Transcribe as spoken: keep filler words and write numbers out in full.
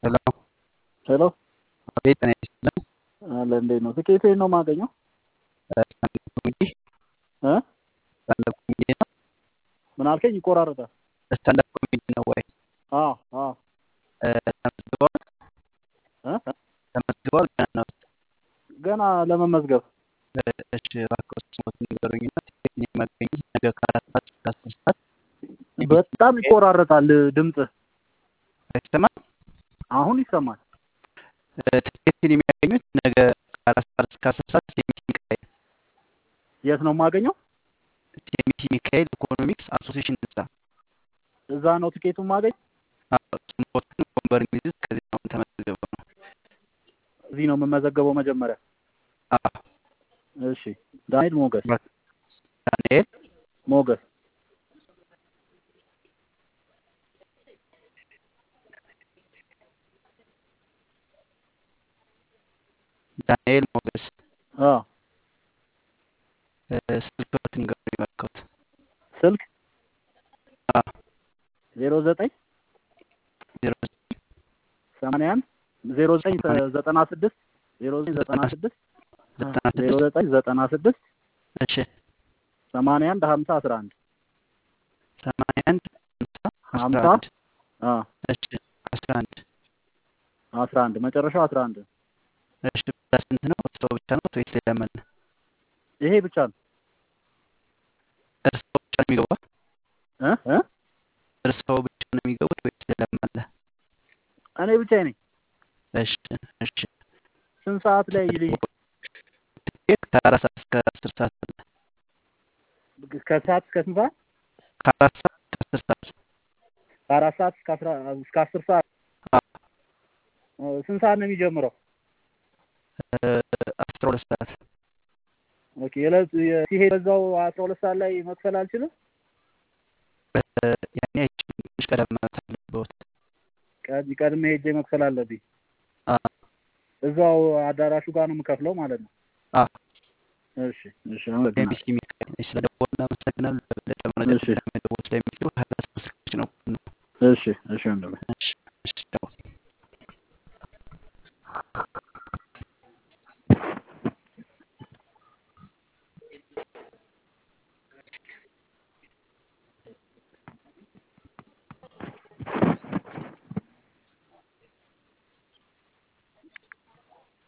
ሄሎ ሄሎ አቤት ነኝ ይችላል አለ እንዴት ነው? ትኬቴን ነው የማገኘው? ስታንዳፕ ኮሜዲ እ ስታንዳፕ ኮሜዲ ነው። ምን አልከኝ? ይቆራረጣል። ስታንዳፕ ኮሜዲ ነው ወይ? አዎ አዎ እ፣ ተመዝግበዋል እ እ? ተመዝግበዋል ገና ነው? ገና ለመመዝገብ እ፣ እሺ እባክዎ ስሞትን ንገሩኝና ትኬት የማገኘት ነገ ከአራት ሰዓት እስከ አስር ሰዓት በጣም ይቆራረጣል ድምጽ። አይሰማም? አሁን ይሰማል። እ፣ ትኬትን የሚያገኙት ነገ ከአራት ሰዓት እስከ አስር ሰዓት ሴሚሲ ሚካኤል የት ነው የማገኘው? ሴሚሲ ሚካኤል ኢኮኖሚክስ አሶሲዬሽን ህንጻ። እዛ ነው ትኬቱን ማገኝ? አዎ፣ ስሞትን ወንበር የሚይዙት ከዚህ ነው ተመዝግበው ነው። እዚህ ነው የምመዘገበው መጀመሪያ? አዎ፣ እሺ። ዳንኤል ሞገስ ዳንኤል ሞገስ ዳንኤል ሞገስ አዎ። እ፣ ስልክዎትን ንገሩኝ እባክዎት። ስልክ አዎ፣ ዜሮ ዘጠኝ ዜሮ ዘጠኝ ሰማንያ አንድ ዜሮ ዘጠኝ ሰማንያ ዘጠና ስድስት ዜሮ ዘጠኝ ዘጠና ዘጠና ስድስት ዘጠና ዜሮ ስድስት ዘጠኝ ዘጠና ስድስት እሺ ሰማንያ አንድ ሀምሳ አስራ አንድ ሰማንያ አንድ ሀምሳ አስራ ሀምሳ አንድ አዎ እሺ አስራ አንድ አስራ አንድ መጨረሻው አስራ አንድ እሺ ብቻ ስንት ነው? እርስዎ ብቻ ነው ወይስ ሌላ አለ? ይሄ ብቻ ነው እርስዎ ብቻ ነው የሚገቡት? እ እ እርስዎ ብቻ ነው የሚገቡት ወይስ ሌላ አለ? እኔ ብቻ ነኝ። እሺ እሺ ስንት ሰዓት ላይ ይልኝ? ትኬት ከአራት ሰዓት እስከ አስር ሰዓት አለ። ከሰዓት እስከ ስንት ሰዓት? ከአራት ሰዓት እስከ አስር ሰዓት ከአራት ሰዓት እስከ አስራ እስከ አስር ሰዓት። አዎ። ስንት ሰዓት ነው የሚጀምረው? እ፣ አስራ ሁለት ሰዓት ኦኬ። የዕለት ሲሄድ በዛው አስራ ሁለት ሰዓት ላይ መክፈል አልችልም? እ፣ ያኔ አይችልም። ትንሽ ቀደም ማለት አለብዎት። ቀድ- ቀድሜ ሄጄ መክፈል አለብኝ። አዎ እዛው አዳራሹ ጋር ነው የምከፍለው ማለት ነው? አዎ። እሺ እሺ። አመሰግናለሁ። ኤምቢሲ ሚካኤል ስለደወሉ እናመሰግናለን። ለበለጠ መረጃ እሺ ስለሚደውሉ ስለሚችሉ ሀያ ስልኮች ነው። እሺ እሺ ወንድሜ። እሺ